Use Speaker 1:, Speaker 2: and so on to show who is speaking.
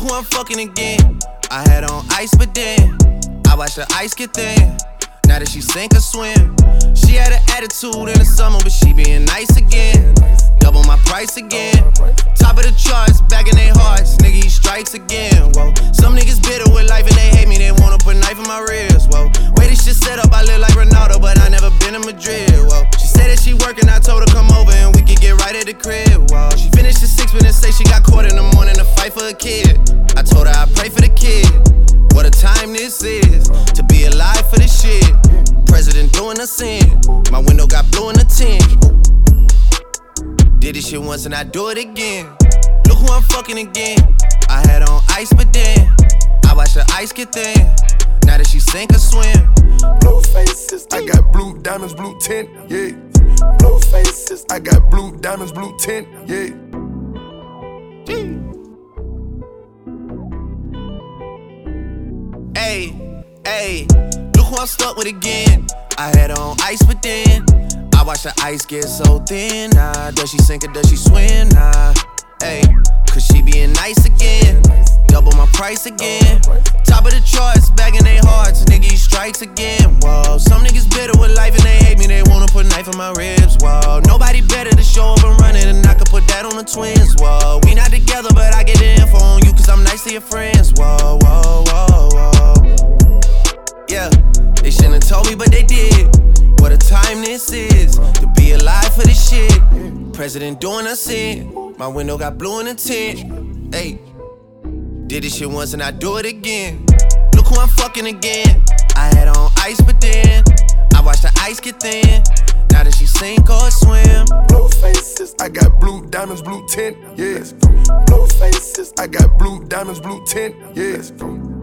Speaker 1: who I'm fucking again. I had on ice, but then I watched the ice get thin. Now that she sink or swim, she had an attitude in the summer, but she being nice again. Double my price again. Top of the charts, back in their hearts. Nigga, he strikes again. Whoa. Some niggas bitter with life and they hate me. They wanna put knife in my ribs. Whoa. Way this shit set up, I live like Ronaldo, but I never been to Madrid. Whoa. She said that she working, I told her come over and we could get right at the crib. Whoa. She finished at 6 minutes, say she got caught in the morning to fight for a kid. I told her I pray for the kid. What a time this is to be alive for this shit. President doing a sin. My window got blue in the tint. Did this shit once and I do it again. Look who I'm fucking again. I had on ice, but then I watched the ice get thin. Now that she sink or swim.
Speaker 2: Blue faces, I got blue diamonds, blue tint, yeah. Blue faces, I got blue diamonds, blue tint, yeah.
Speaker 1: Hey, look who I'm stuck with again. I had on ice, but then I watched the ice get so thin. Nah, does she sink or does she swim? Nah, hey, cause she being nice again. Double my price again. Top of the charts, back in their hearts. Nigga, he strikes again. Whoa, some niggas bitter with life and they hate me. They wanna put knife in my ribs. Whoa, nobody better to show up and run it, and I could put that on the twins. Whoa, we not together, but I get the info on you cause I'm nice to your friends. Whoa, whoa, whoa, whoa. Yeah, they shouldn't have told me, but they did. What a time this is to be alive for this shit. President doing a sin. My window got blue in the tint. Hey, did this shit once and I do it again. Look who I'm fucking again. I had on ice, but then I watched the ice get thin. Now that she sink or swim.
Speaker 2: Blue faces, I got blue diamonds, blue tint, yeah. Blue faces, I got blue diamonds, blue tint, yeah.